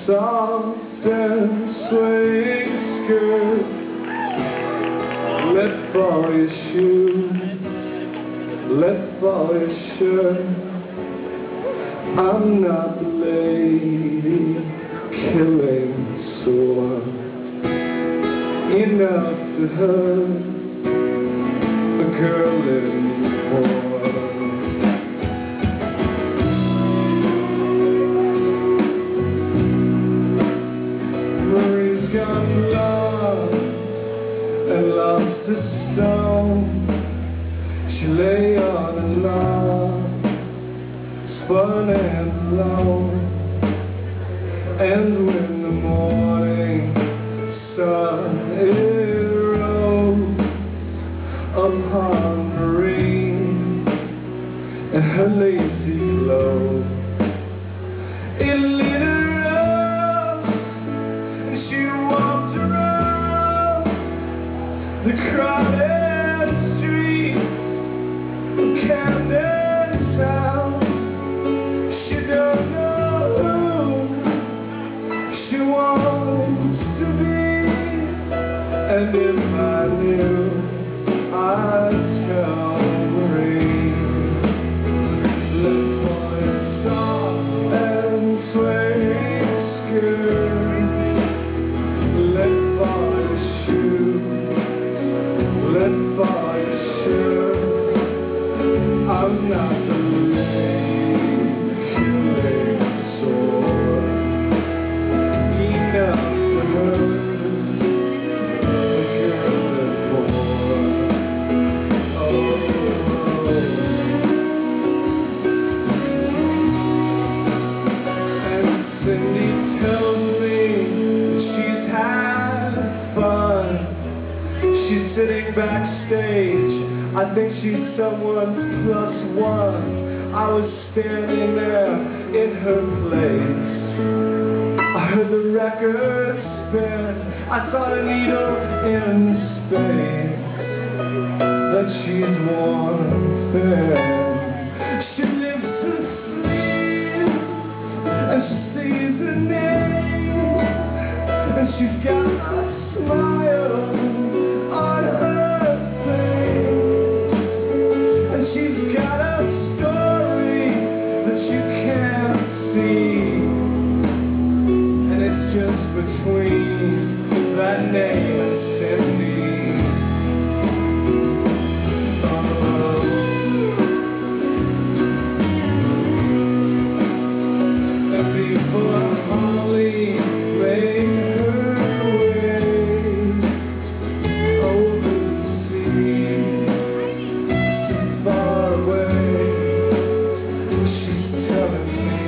soft and swaying skirt. Let fall your shoes, let fall your shirt. I'm not the lady killing sore enough to hurt a girl anymore. Marie's got lost and lost a stone. She lay on a log, spun and alone. And when the morning sun it rose upon Marie and her lazy clothes, it lit her up and she walked around the crowded streets of Camden Town. She don't know who she wants to be, and if I knew, I'd tell Marie. Let fall your soft and swaying skirt. Let fall your shoes, let fall your shirt. I'm not the lady killing sore enough to hurt a girl anymore. And Cindy tells me that she's had fun. She's sitting backstage, I think she's someone's +1. I was standing there in her place. I heard the record spin, I saw the needle in space. Then she's worn thin. She lifts her sleeves and she sees her name, and she's got a smile on her face, and she's got a story that you can't see, and it's just between that name and Cindy. And before Holly made her way over the sea so far away, she's telling me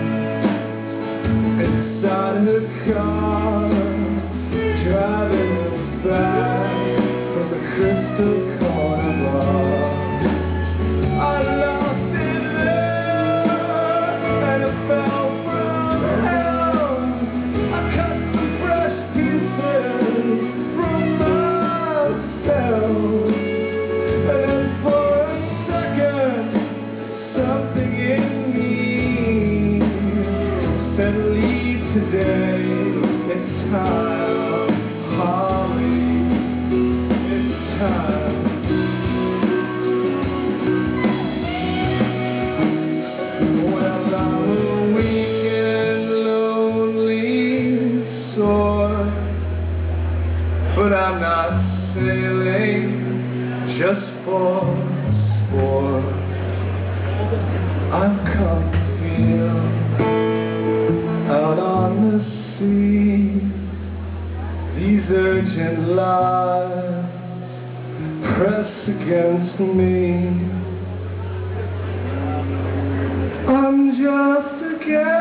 inside her car, driving us back from the Crystal Corner Bar. I lost it there and I fell from hell. I cut some fresh pieces from myself, and then for a second something in me said, leave today, it's time, Holly, it's time. Well, I'm a weak and lonely sort, but I'm not sailing just for sport. I've come to feel out on the seas, these urgent lives press against me. I'm just a guest